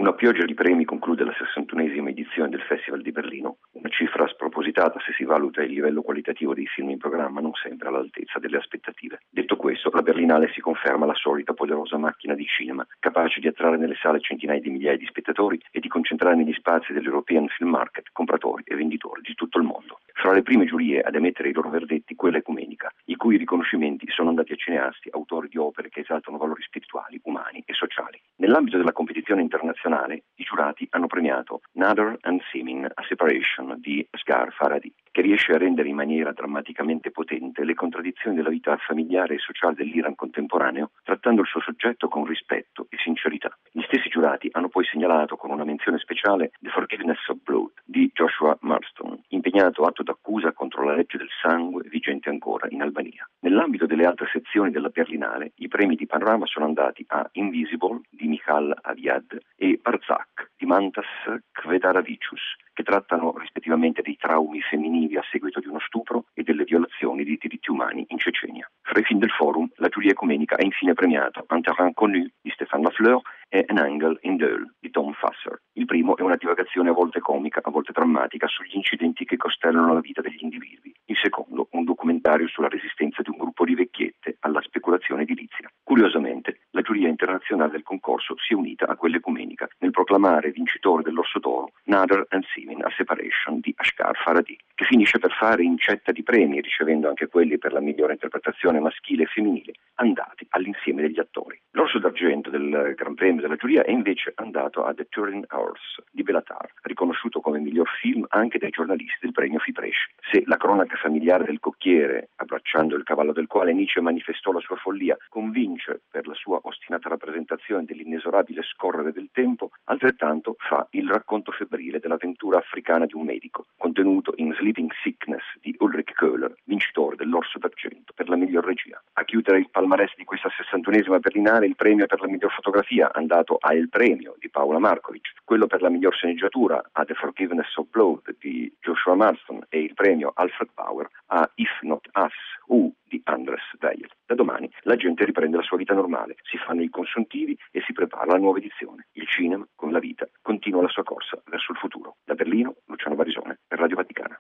Una pioggia di premi conclude la 61esima edizione del Festival di Berlino, una cifra spropositata se si valuta il livello qualitativo dei film in programma, non sempre all'altezza delle aspettative. Detto questo, la Berlinale si conferma la solita poderosa macchina di cinema, capace di attrarre nelle sale centinaia di migliaia di spettatori e di concentrare negli spazi dell'European Film Market compratori e venditori di tutto il mondo. Fra le prime giurie ad emettere i loro verdetti, quella ecumenica, i cui riconoscimenti sono andati a cineasti, autori di opere che esaltano valori spirituali, umani e sociali. Nell'ambito della competizione internazionale, i giurati hanno premiato Nader and Simin, A Separation di Asghar Farhadi, che riesce a rendere in maniera drammaticamente potente le contraddizioni della vita familiare e sociale dell'Iran contemporaneo, trattando il suo soggetto con rispetto e sincerità. Gli stessi giurati hanno poi segnalato con una menzione speciale The Forgiveness of Blood di Joshua Marston, impegnato atto d'accusa contro la legge del sangue vigente ancora in Albania. Nell'ambito delle altre sezioni della Berlinale, i premi di panorama sono andati a Invisible di Michal Aviad e Barzak di Mantas Kvedaravicius, che trattano rispettivamente dei traumi femminili a seguito di uno stupro e delle violazioni dei diritti umani in Cecenia. Fra i film del forum, la giuria ecumenica ha infine premiato Un terrain connu di Stéphane Lafleur e An Angle in Deuil di Tom Fasser. Il primo è una divagazione a volte comica, a volte drammatica, sugli incidenti che costellano la vita degli individui. Il secondo, un documentario sulla resistenza di un gruppo di vecchiette alla speculazione edilizia. Curiosamente, la giuria internazionale del concorso si è unita a quella ecumenica nel proclamare vincitore dell'Orso d'Oro Nader and Simin, A Separation di Asghar Farhadi, che finisce per fare incetta di premi, ricevendo anche quelli per la migliore interpretazione maschile e femminile, andati all'insieme degli attori. L'Orso d'Argento del Gran Premio della giuria è invece andato a The Turin Horse di Belatar, riconosciuto come miglior film anche dai giornalisti del premio FIPRESCI. Se la cronaca familiare del cocchiere, abbracciando il cavallo del quale Nietzsche manifestò la sua follia, convince per la sua ostinata rappresentazione dell'inesorabile scorrere del tempo, altrettanto fa il racconto febbrile dell'avventura africana di un medico, contenuto in Sleeping Sickness di Ulrich Köhler, vincitore dell'Orso d'Argento per la miglior regia. A chiudere il palmarès di questa 61esima Berlinale, il premio per la miglior fotografia andato a Il Premio di Paula Markovic, quello per la miglior sceneggiatura a The Forgiveness of Blood di Joshua Marston e il premio Alfred Bauer a If Not Us, Who di Andres Weyer. Da domani la gente riprende la sua vita normale, si fanno i consuntivi e si prepara alla nuova edizione. Il cinema, come la vita, continua la sua corsa verso il futuro. Da Berlino, Luciano Barisone, per Radio Vaticana.